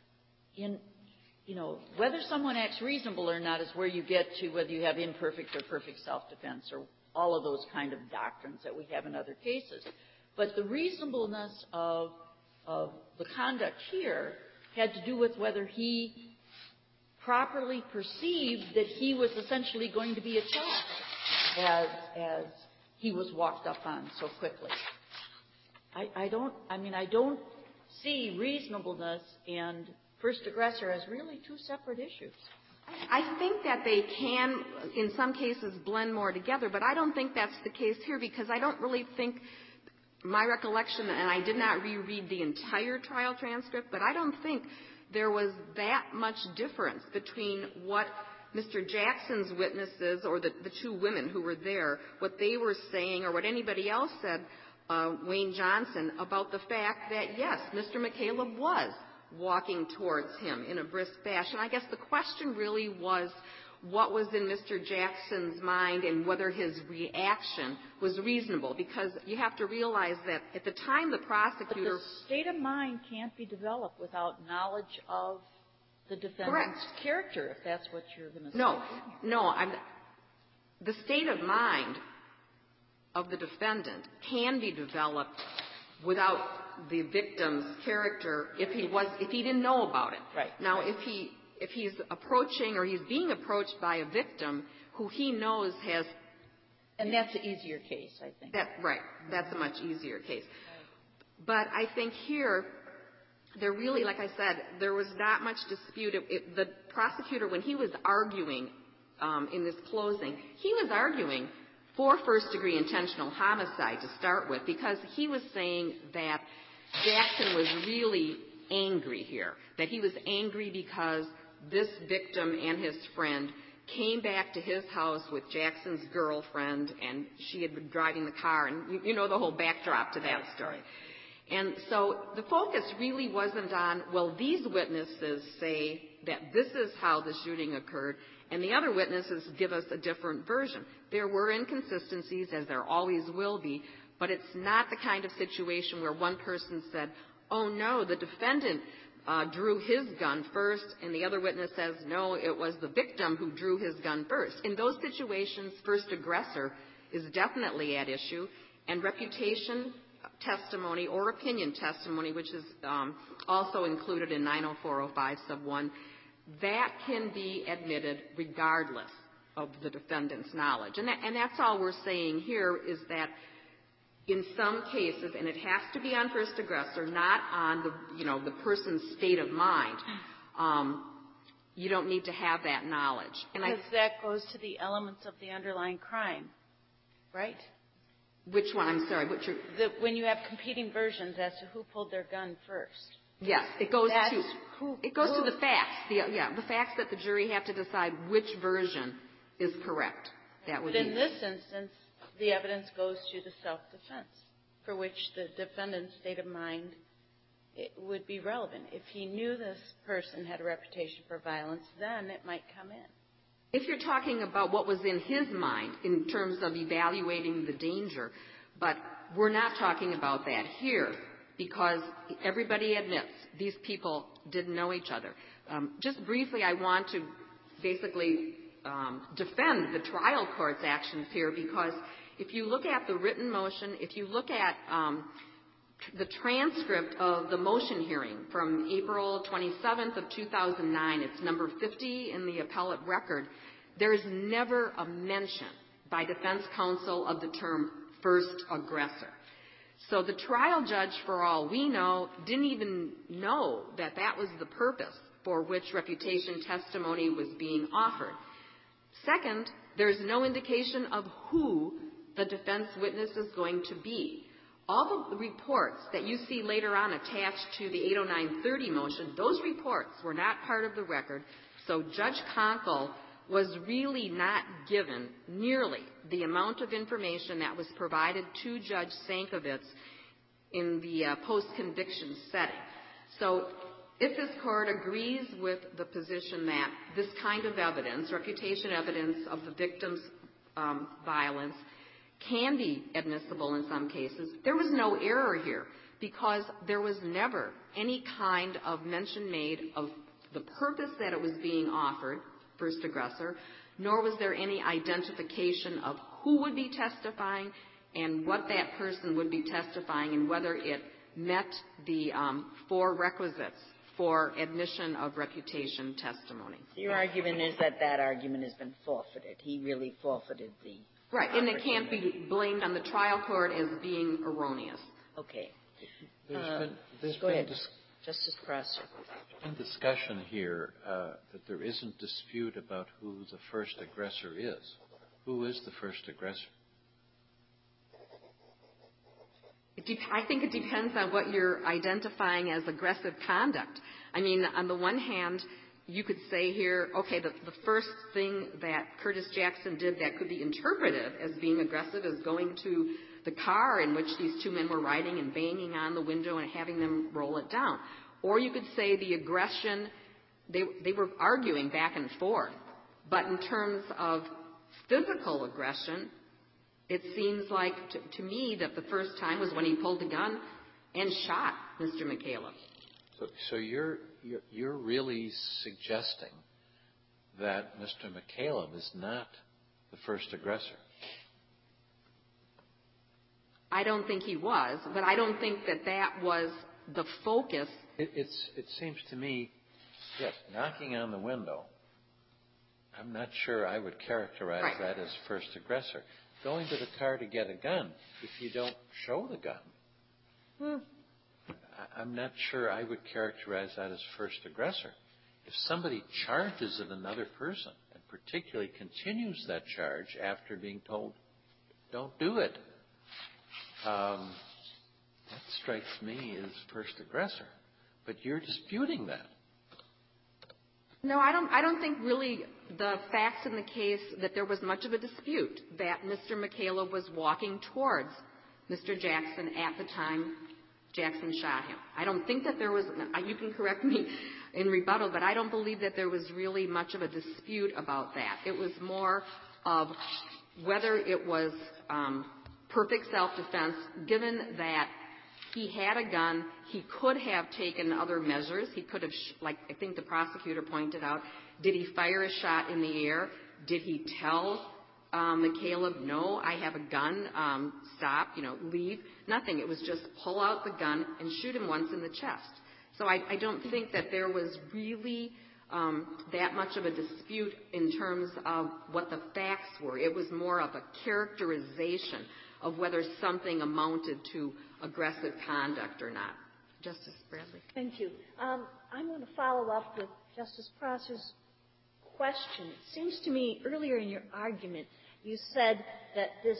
whether someone acts reasonable or not is where you get to whether you have imperfect or perfect self-defense or all of those kind of doctrines that we have in other cases. But the reasonableness of the conduct here had to do with whether he properly perceived that he was essentially going to be attacked as he was walked up on so quickly. I don't see reasonableness and first aggressor as really two separate issues. I think that they can, in some cases, blend more together, but I don't think that's the case here because I don't really think my recollection, and I did not reread the entire trial transcript, but I don't think there was that much difference between what Mr. Jackson's witnesses or the two women who were there, what they were saying or what anybody else said, Wayne Johnson, about the fact that, yes, Mr. McCaleb was walking towards him in a brisk fashion. I guess the question really was what was in Mr. Jackson's mind and whether his reaction was reasonable, because you have to realize that at the time the prosecutor... But the state of mind can't be developed without knowledge of the defendant's Correct. character, if that's what you're going to say. No. The state of mind of the defendant can be developed without the victim's character if he didn't know about it. Right. Now, if he's approaching or he's being approached by a victim who he knows has... And that's an easier case, I think. Right. That's a much easier case. But I think here, there really, like I said, there was not much dispute. The prosecutor, when he was arguing in this closing, he was arguing for first-degree intentional homicide to start with, because he was saying that Jackson was really angry here, that he was angry because this victim and his friend came back to his house with Jackson's girlfriend, and she had been driving the car, and you know the whole backdrop to that story. And so the focus really wasn't on, well, these witnesses say that this is how the shooting occurred, and the other witnesses give us a different version. There were inconsistencies, as there always will be, but it's not the kind of situation where one person said, oh, no, the defendant drew his gun first, and the other witness says, no, it was the victim who drew his gun first. In those situations, first aggressor is definitely at issue, and reputation testimony or opinion testimony, which is also included in 90405 sub 1, that can be admitted regardless of the defendant's knowledge. And that's all we're saying here, is that in some cases, and it has to be on first aggressor, not on the person's state of mind, you don't need to have that knowledge. And because that goes to the elements of the underlying crime, right? Which one? I'm sorry. When you have competing versions as to who pulled their gun first. Yes, it goes to the facts. The facts that the jury have to decide which version is correct. But in this instance, the evidence goes to the self-defense, for which the defendant's state of mind would be relevant. If he knew this person had a reputation for violence, then it might come in. If you're talking about what was in his mind in terms of evaluating the danger, but we're not talking about that here, because everybody admits these people didn't know each other. Just briefly, I want to basically defend the trial court's actions here, because if you look at the written motion, if you look at the transcript of the motion hearing from April 27th of 2009, it's number 50 in the appellate record, there's never a mention by defense counsel of the term first aggressor. So the trial judge, for all we know, didn't even know that that was the purpose for which reputation testimony was being offered. Second, there's no indication of who the defense witness is going to be. All the reports that you see later on attached to the 80930 motion, those reports were not part of the record, so Judge Conkle was really not given nearly the amount of information that was provided to Judge Sankovitz in the post-conviction setting. So if this court agrees with the position that this kind of evidence, reputation evidence of the victim's violence, can be admissible in some cases, there was no error here, because there was never any kind of mention made of the purpose that it was being offered, first aggressor, nor was there any identification of who would be testifying and what that person would be testifying and whether it met the four requisites for admission of reputation testimony. Your argument is that that argument has been forfeited. He really forfeited the... Right, and it can't be blamed on the trial court as being erroneous. Okay. There's Go ahead. Justice Prosser. In discussion here that there isn't dispute about who the first aggressor is. Who is the first aggressor? I think it depends on what you're identifying as aggressive conduct. I mean, on the one hand, you could say here, okay, the first thing that Curtis Jackson did that could be interpreted as being aggressive is going to the car in which these two men were riding and banging on the window and having them roll it down. Or you could say the aggression, they were arguing back and forth. But in terms of physical aggression, it seems like to me that the first time was when he pulled the gun and shot Mr. McCaleb. So you're really suggesting that Mr. McCaleb is not the first aggressor? I don't think he was, but I don't think that was the focus. It seems to me, yes, knocking on the window, I'm not sure I would characterize that as first aggressor. Going to the car to get a gun, if you don't show the gun, I'm not sure I would characterize that as first aggressor. If somebody charges at another person, and particularly continues that charge after being told, don't do it, that strikes me as first aggressor. But you're disputing that. No, I don't think really the facts in the case that there was much of a dispute that Mr. McCaleb was walking towards Mr. Jackson at the time Jackson shot him. I don't think that there was, you can correct me in rebuttal, but I don't believe that there was really much of a dispute about that. It was more of whether it was perfect self-defense, given that he had a gun, he could have taken other measures. He could have, like I think the prosecutor pointed out, did he fire a shot in the air? Did he tell McCaleb, no, I have a gun, stop, leave? Nothing. It was just pull out the gun and shoot him once in the chest. So I don't think that there was really that much of a dispute in terms of what the facts were. It was more of a characterization of whether something amounted to aggressive conduct or not. Justice Bradley. Thank you. I'm going to follow up with Justice Prosser's question. It seems to me earlier in your argument you said that this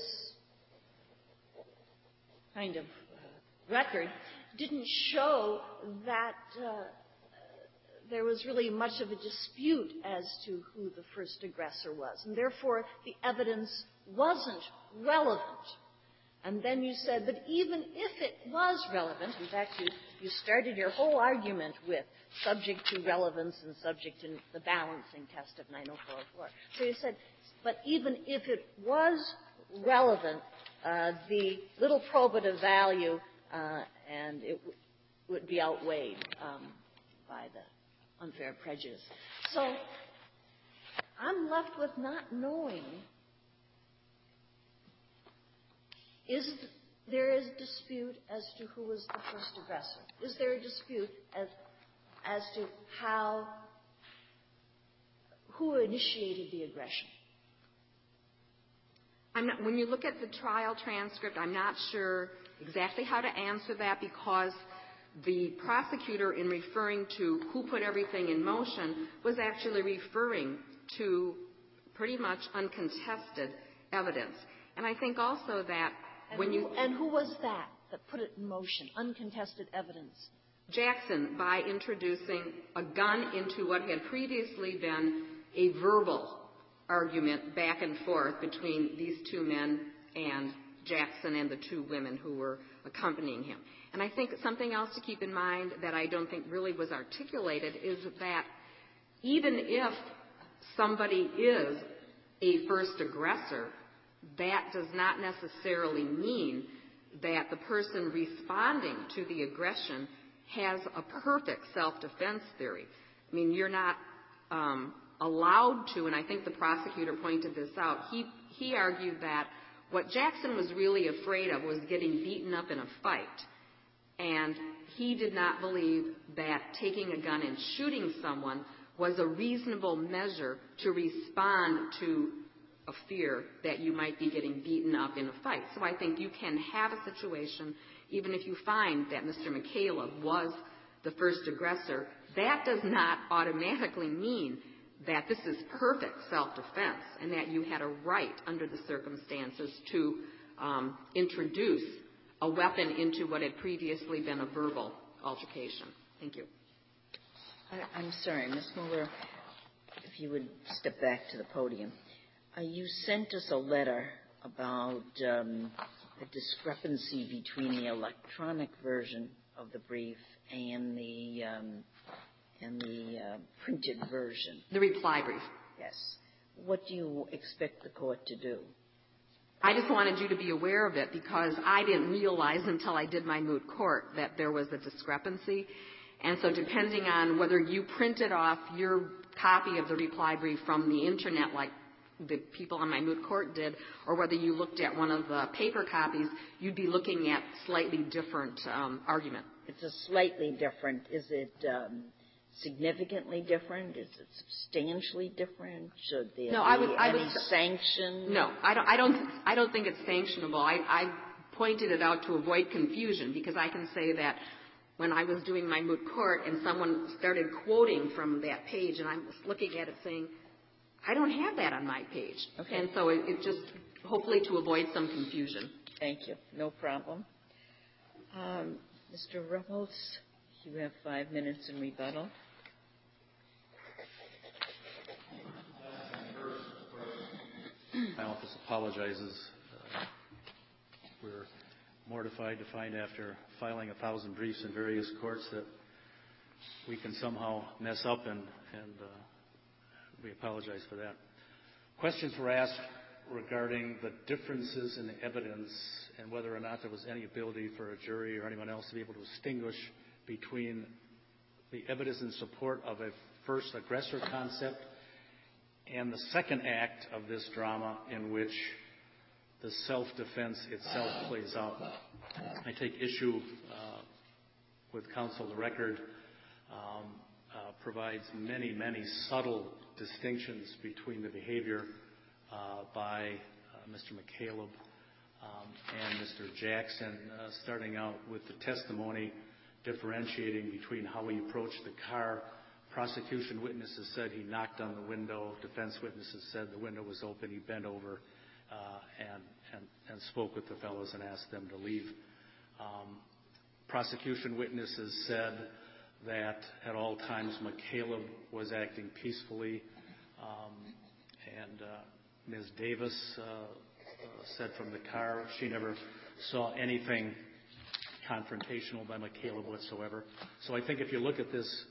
kind of record didn't show that there was really much of a dispute as to who the first aggressor was, and therefore the evidence wasn't relevant. And then you said that even if it was relevant, in fact, you started your whole argument with subject to relevance and subject to the balancing test of 90404. So you said, but even if it was relevant, the little probative value and it would be outweighed by the unfair prejudice. So I'm left with not knowing. There is dispute as to who was the first aggressor? Is there a dispute as to who initiated the aggression? When you look at the trial transcript, I'm not sure exactly how to answer that, because the prosecutor, in referring to who put everything in motion, was actually referring to pretty much uncontested evidence. And I think also that And who was that put it in motion, uncontested evidence? Jackson, by introducing a gun into what had previously been a verbal argument back and forth between these two men and Jackson and the two women who were accompanying him. And I think something else to keep in mind that I don't think really was articulated is that even if somebody is a first aggressor, that does not necessarily mean that the person responding to the aggression has a perfect self-defense theory. I mean, you're not allowed to, and I think the prosecutor pointed this out, he argued that what Jackson was really afraid of was getting beaten up in a fight. And he did not believe that taking a gun and shooting someone was a reasonable measure to respond to a fear that you might be getting beaten up in a fight. So I think you can have a situation, even if you find that Mr. McCaleb was the first aggressor, that does not automatically mean that this is perfect self-defense and that you had a right under the circumstances to introduce a weapon into what had previously been a verbal altercation. Thank you. I'm sorry, Ms. Mueller, if you would step back to the podium. You sent us a letter about a discrepancy between the electronic version of the brief and the printed version. The reply brief. Yes. What do you expect the court to do? I just wanted you to be aware of it because I didn't realize until I did my moot court that there was a discrepancy. And so depending on whether you printed off your copy of the reply brief from the Internet like the people on my moot court did, or whether you looked at one of the paper copies, you'd be looking at slightly different argument. It's a slightly different. Is it significantly different? Is it substantially different? Should there be any sanction? No, I don't think it's sanctionable. I pointed it out to avoid confusion because I can say that when I was doing my moot court and someone started quoting from that page and I was looking at it saying, I don't have that on my page. Okay. And so it just hopefully to avoid some confusion. Thank you. No problem. Mr. Ruppels, you have 5 minutes in rebuttal. My office apologizes. We're mortified to find after filing 1,000 briefs in various courts that we can somehow mess up, and we apologize for that. Questions were asked regarding the differences in the evidence and whether or not there was any ability for a jury or anyone else to be able to distinguish between the evidence in support of a first aggressor concept and the second act of this drama in which the self-defense itself plays out. I take issue with counsel. The record provides many, many subtle distinctions between the behavior by Mr. McCaleb and Mr. Jackson, starting out with the testimony differentiating between how he approached the car. Prosecution witnesses said he knocked on the window. Defense witnesses said the window was open. He bent over and spoke with the fellows and asked them to leave. Prosecution witnesses said that at all times McCaleb was acting peacefully, and Ms. Davis said from the car she never saw anything confrontational by McCaleb whatsoever. So I think if you look at this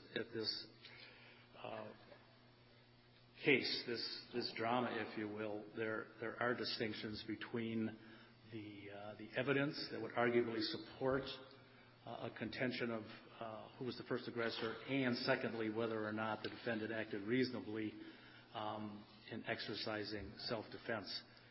case, this drama, if you will, there are distinctions between the evidence that would arguably support a contention of who was the first aggressor, and secondly, whether or not the defendant acted reasonably in exercising self-defense.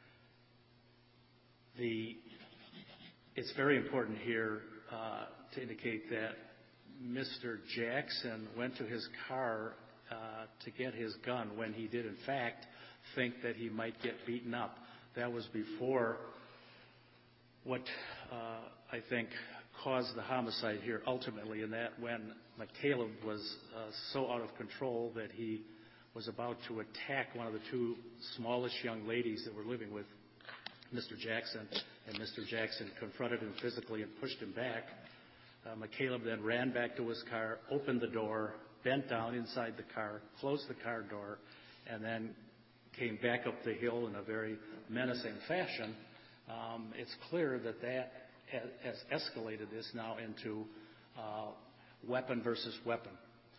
It's very important here to indicate that Mr. Jackson went to his car to get his gun when he did, in fact, think that he might get beaten up. That was before what I think caused the homicide here ultimately, and that when McCaleb was so out of control that he was about to attack one of the two smallish young ladies that were living with Mr. Jackson, and Mr. Jackson confronted him physically and pushed him back. McCaleb then ran back to his car, opened the door, bent down inside the car, closed the car door, and then came back up the hill in a very menacing fashion. It's clear that has escalated this now into weapon versus weapon.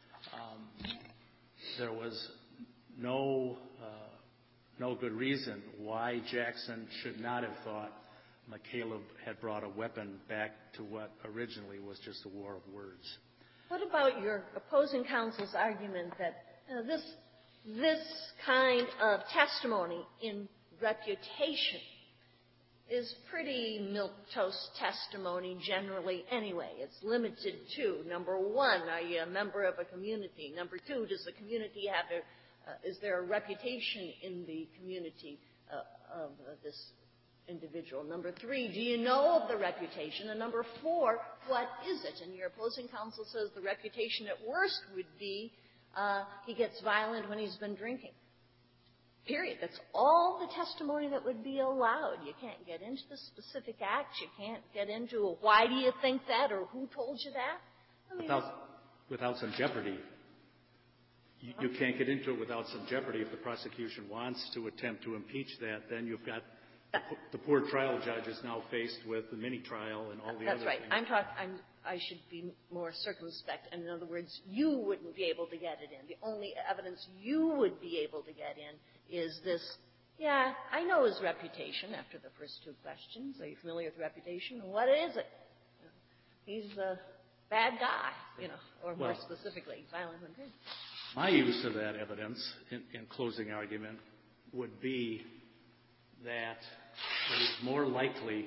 There was no good reason why Jackson should not have thought McCaleb had brought a weapon back to what originally was just a war of words. What about your opposing counsel's argument that this kind of testimony in reputation is pretty milquetoast testimony generally anyway? It's limited to, number one, are you a member of a community? Number two, does the community have is there a reputation in the community of this individual? Number 3, do you know of the reputation? And number 4, what is it? And your opposing counsel says the reputation at worst would be he gets violent when he's been drinking. Period. That's all the testimony that would be allowed. You can't get into the specific acts. You can't get into why do you think that or who told you that. I mean, without some jeopardy. You can't get into it without some jeopardy. If the prosecution wants to attempt to impeach that, then you've got the poor trial judge is now faced with the mini-trial and all the other right. things. I should be more circumspect. And in other words, you wouldn't be able to get it in. The only evidence you would be able to get in is this, yeah, I know his reputation after the first 2 questions. Are you familiar with reputation? What is it? He's a bad guy, or more specifically, violent when drinking. My use of that evidence in closing argument would be that it is more likely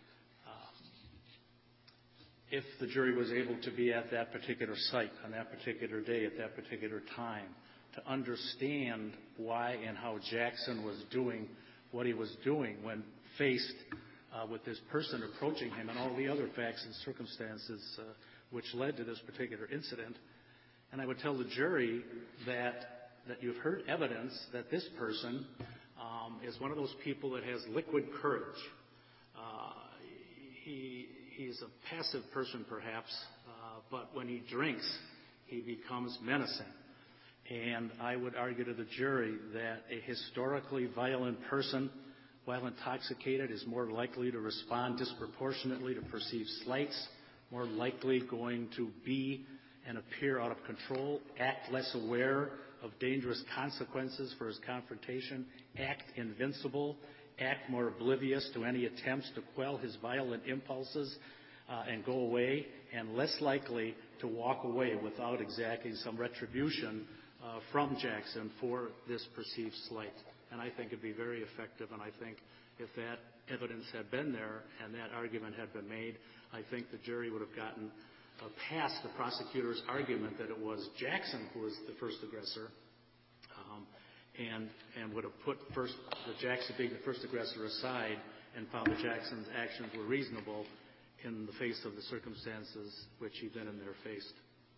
if the jury was able to be at that particular site on that particular day at that particular time to understand why and how Jackson was doing what he was doing when faced with this person approaching him and all the other facts and circumstances which led to this particular incident. And I would tell the jury that you've heard evidence that this person is one of those people that has liquid courage. He's a passive person, perhaps, but when he drinks, he becomes menacing. And I would argue to the jury that a historically violent person, while intoxicated, is more likely to respond disproportionately to perceived slights, more likely going to be and appear out of control, act less aware of dangerous consequences for his confrontation, act invincible, act more oblivious to any attempts to quell his violent impulses and go away, and less likely to walk away without exacting some retribution from Jackson for this perceived slight. And I think it'd be very effective, and I think if that evidence had been there and that argument had been made, I think the jury would have gotten past the prosecutor's argument that it was Jackson who was the first aggressor, and would have put the Jackson being the first aggressor aside and found that Jackson's actions were reasonable in the face of the circumstances which he then and there faced.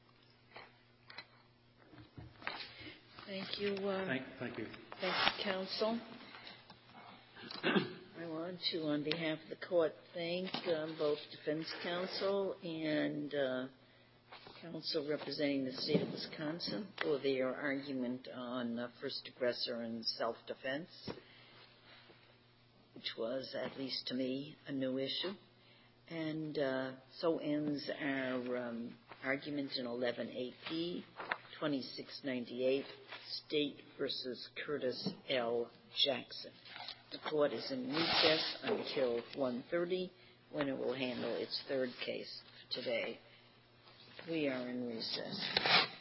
Thank you. Thank you. Thank you, counsel. I want to, on behalf of the court, thank both defense counsel and counsel representing the state of Wisconsin for their argument on first aggressor and self-defense, which was, at least to me, a new issue. And so ends our argument in 11AP 2698, State versus Curtis L. Jackson. The court is in recess until 1:30, when it will handle its third case for today. We are in recess.